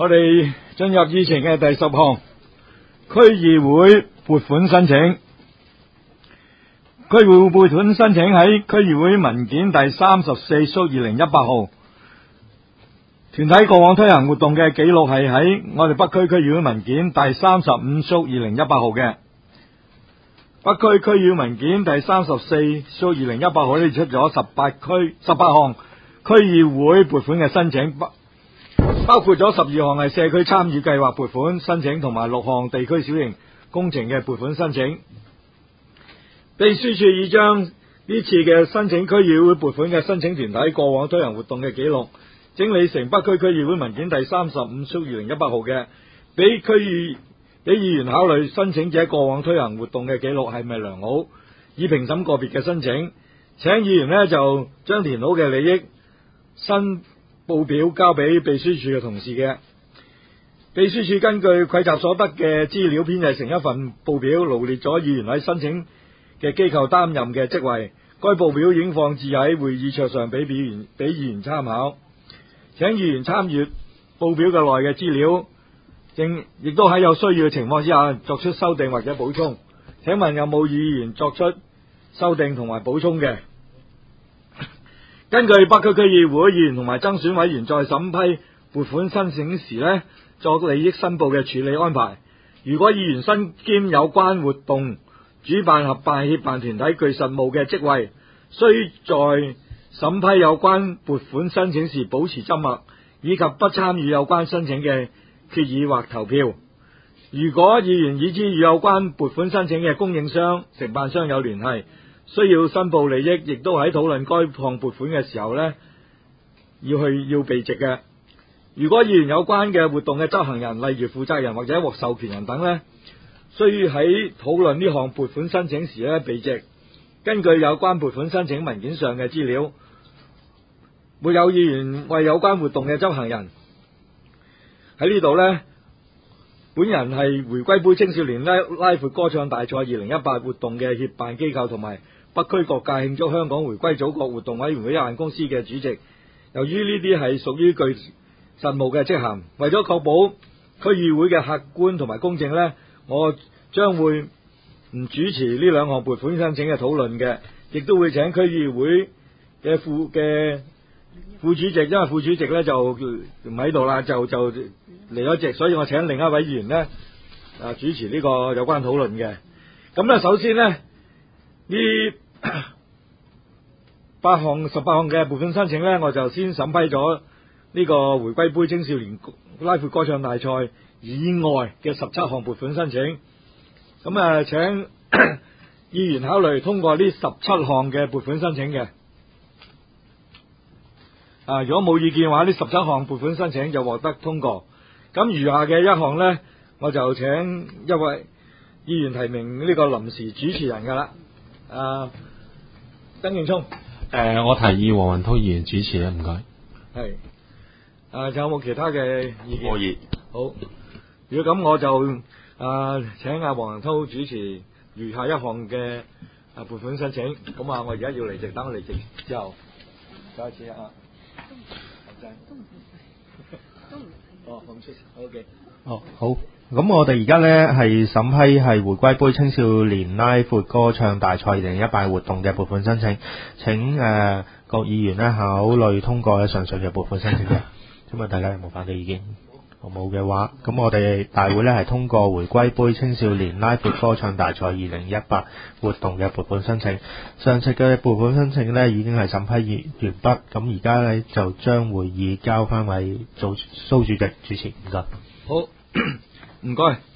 我哋進入議程嘅第10項，區議會撥款申請。區議會撥款申請喺區議會文件第34/2018號。團體過往推行活動嘅記錄係喺我哋北區區議會文件第35/2018號嘅。北區區議會文件第34/2018號呢出咗18項區議會撥款嘅申請，包括咗12項係社區參與計劃撥款申請，同埋6項地區小型工程嘅撥款申請。秘書處已將呢次嘅申請區議會撥款嘅申請團體過往推行活動嘅記錄整理成北區區議會文件第35/2018號嘅，俾議員考慮申請者過往推行活動嘅記錄係咪良好，以評審個別嘅申請。請議員呢就將填好嘅利益申報表交俾秘書處嘅同事嘅。秘書處根據蒐集所得嘅資料編製成一份報表，羅列咗議員喺申請嘅機構擔任嘅職位。該報表已經放置喺會議桌上俾議員參考。請議員參閱報表嘅內嘅資料，亦都喺有需要嘅情況之下作出修訂或者補充。請問有冇議員作出修訂同埋補充嘅？根據北區區議會議員同埋增選委員在審批撥款申請時呢作利益申報嘅處理安排，如果議員身兼有關活動主辦、合辦、協辦團體具實務嘅職位，須在審批有關撥款申請時保持緘默，以及不參與有關申請嘅決議或投票。如果議員已知與有關撥款申請嘅供應商、承辦商有聯繫，需要申報利益，亦都喺討論該項撥款嘅時候呢要避席嘅。如果議員有關嘅活動嘅執行人，例如負責人或者獲授權人等呢，需喺討論呢項撥款申請時呢避席。根據有關撥款申請文件上嘅資料，沒有議員為有關活動嘅執行人。喺呢度呢，本人係回歸杯青少年拉闊歌唱大賽2018活動嘅協辦機構同埋北區各界慶祝香港回歸祖國活動委員會有限公司嘅主席。由於呢啲係屬於具實務嘅職銜，為咗確保區議會嘅客觀同埋公正呢，我將會唔主持呢兩項撥款申請嘅討論嘅，亦都會請區議會嘅副主席，因為副主席呢就唔喺度啦，就離咗席，所以我請另一位議員呢主持呢個有關討論嘅。咁呢，首先呢，呢18項嘅撥款申請呢，我就先審批咗呢個回歸杯青少年拉闊歌唱大賽以外嘅17項撥款申請。咁請議員考慮通過呢17項嘅撥款申請嘅。如果冇意見嘅話，呢17項撥款申請就獲得通過。咁餘下嘅一項呢，我就請一位議員提名呢個臨時主持人噶啦。曾勁聰。 我提議黃雲濤議員主持啦，唔該。 係。仲有冇其他嘅意見？ 可以。 好。如果咁，我就請阿黃雲濤主持餘下一項嘅撥款申請。咁我而家要離席，等我離席之後再一次啊。放出 OK。 好。咁我哋而家呢係審批係回歸杯青少年拉闊歌唱大賽2018活動嘅撥款申請，請各議員呢考慮通過上述嘅撥款申請嘅。請問大家有冇反對意見？冇嘅話，咁我哋大會呢係通過回歸杯青少年拉闊歌唱大賽2018活動嘅撥款申請。上述嘅撥款申請呢已經係審批完畢，咁而家呢就將會議交翻為蘇主席主持。唔該。 好，唔該。